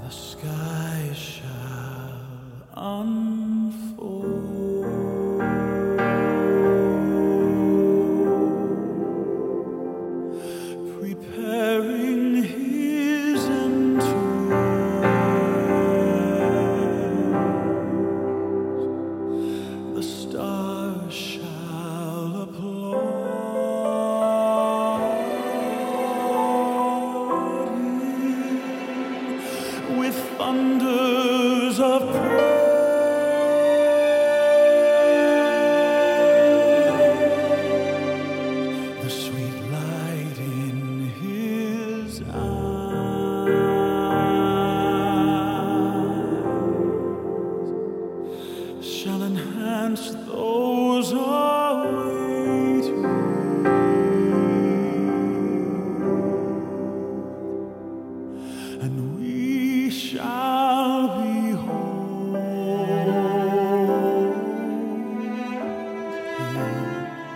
The sky shall unfold, preparing his entrance. The stars shall applaud him with thunders of praise. The sweet light in his eyes shall enhance those awaiting, and we shall behold him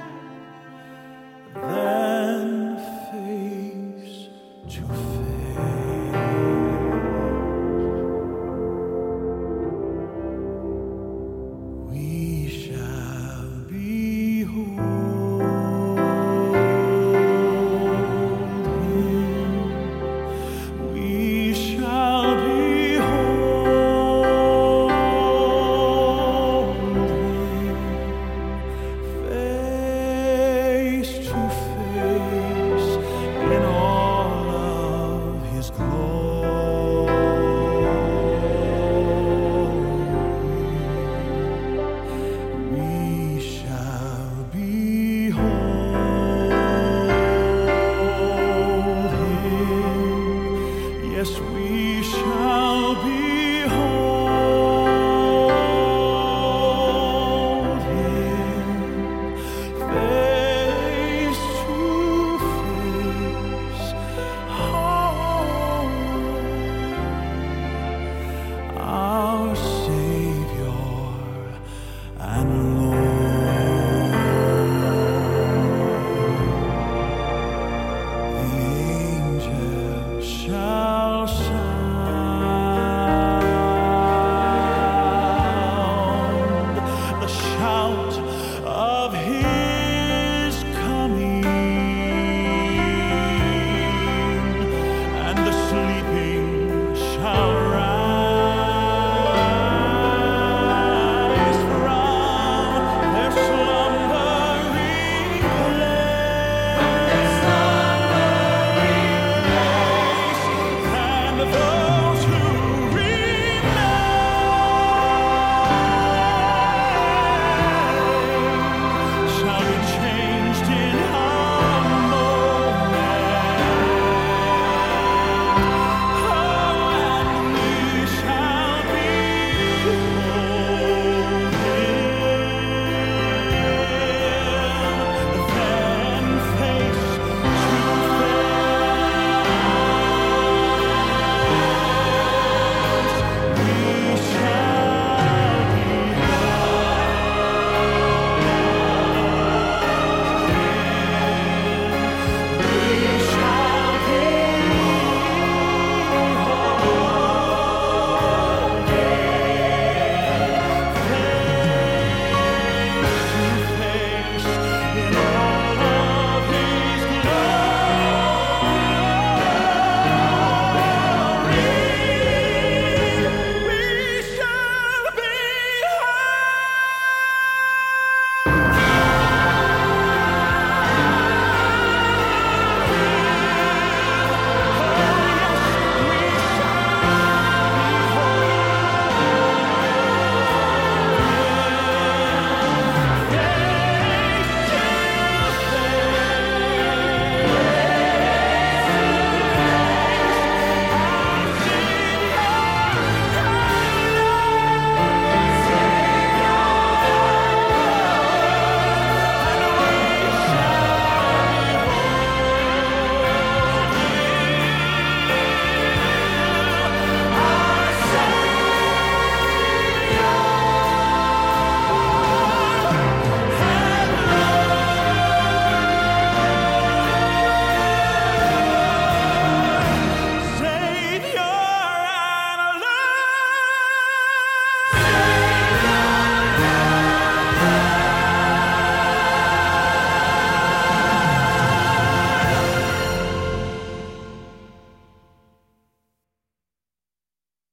then face to face. We shall behold him. We shall behold him face to face in all of his glory. We shall behold him. Yes, we shall behold him face to face. Oh, our Savior and Lord. The angels shall sound the shout of his coming, and the sleeping shall rise from their slumbering place, and the